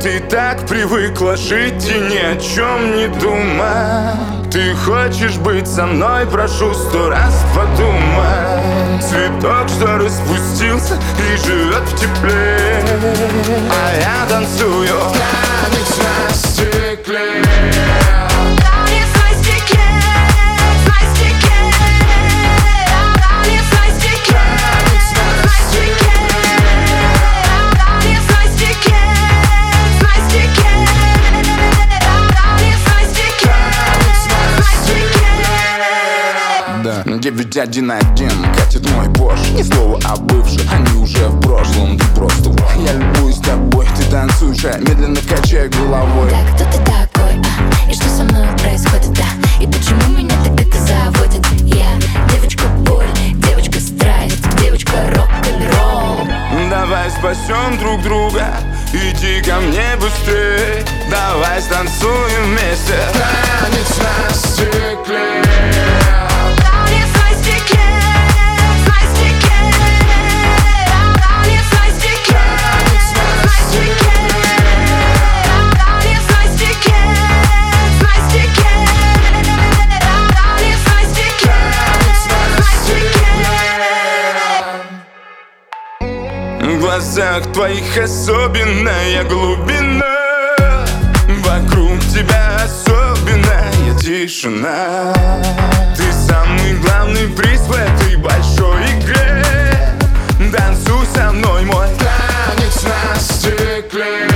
Ты так привыкла жить и ни о чем не думать. Ты хочешь быть со мной, прошу 100 раз подумай. Цветок, что распустился и живет в тепле, а я танцую танец на стекле. Да. 911 катит мой Порш. Ни слова о бывших, они уже в прошлом. Ты просто я любуюсь тобой. Ты танцуешь, а медленно качай головой. Да, кто ты такой, а? И что со мной происходит, да? И почему меня так это заводит? Я девочка боль, девочка страсть, девочка рок-н-ролл. Давай спасем друг друга, иди ко мне быстрее. Давай станцуем вместе танец на стекле. В глазах твоих особенная глубина, вокруг тебя особенная тишина. Ты самый главный приз в этой большой игре. Танцуй со мной, мой танец на стекле.